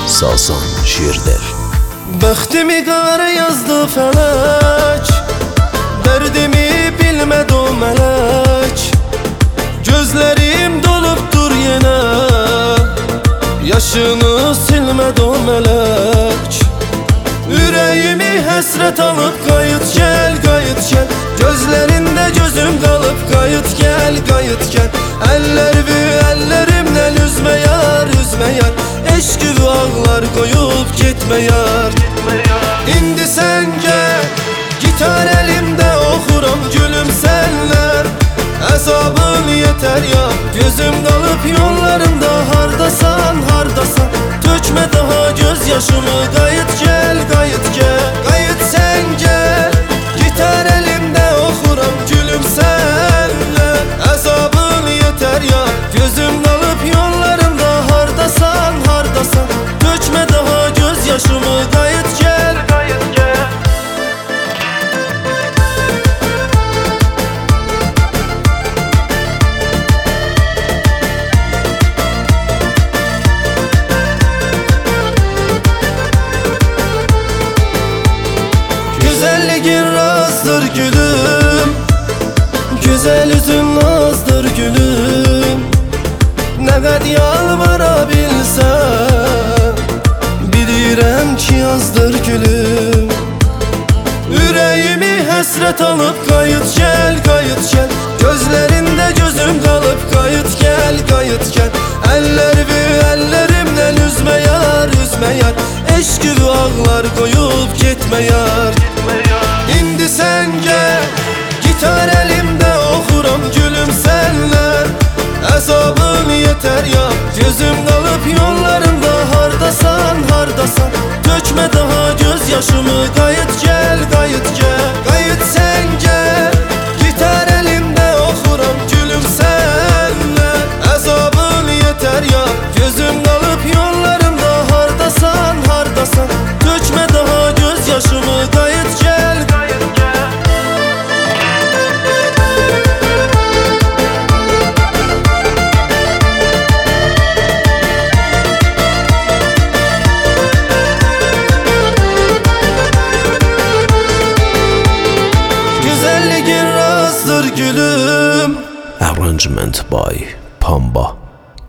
Sasan şiirdir. Bəxtimi qara yazdı fələk, dərdimi bilmədi o mələk. Gözlərim dolubdur yenə, yaşını silmədi o mələk. Ürəyimi həsrət alıb qayıt gəl, qayıt gəl. Gözlərində gözüm qalıb qayıt gəl, qayıt gəl. Əllərimlə üzmə yar, üzmə yar. Eşqi ağlar qoyub getmə yar. İndi sən gəl, gitar əlimdə oxuram gülüm sənlər. Əzabın yetər ya, gözüm qalıb yollarımda. Hardasan, hardasan, tökmə daha göz yaşımı. Qayıt gəl, qayıt gəl, qayıt sən gəl. Gitar əlimdə oxuram gülüm sənlər. Əzabın yetər ya, gözüm qalıb yollarımda. Hardasan, hardasan, tökmə daha göz yaşımı. Qayıt gəl, qayıt gəl. Güzelliğin razdır gülüm, güzel üzün nazdır gülüm. Ne kad yalvara bilsem, bilirəm ki yazdır gülüm. Ürəyimi həsrət alıb qayıt gəl, qayıt gəl. Gözlərində gözüm qalıb qayıt gəl, qayıt gəl. Əllərimlə üzmə yar, üzmə yar. Eşqi ağlar qoyub getmə yar. İndi sən gəl, gitar əlimdə oxuram gülüm sənlər. Əzabın yetər ya, gözüm qalıb yollarımda. Hardasan, hardasan, tökmə daha göz yaşımı. Qayıt gəl, qayıt gəl, qayıt sən gəl. Gitar əlimdə oxuram gülüm sənlər. Əzabın yetər ya, gözüm qalıb yollarımda. Hardasan, hardasan, tökmə daha göz yaşımı. Qayıt gəl, qayıt gəl. Güzelliğin razdır gülüm. Arrangement by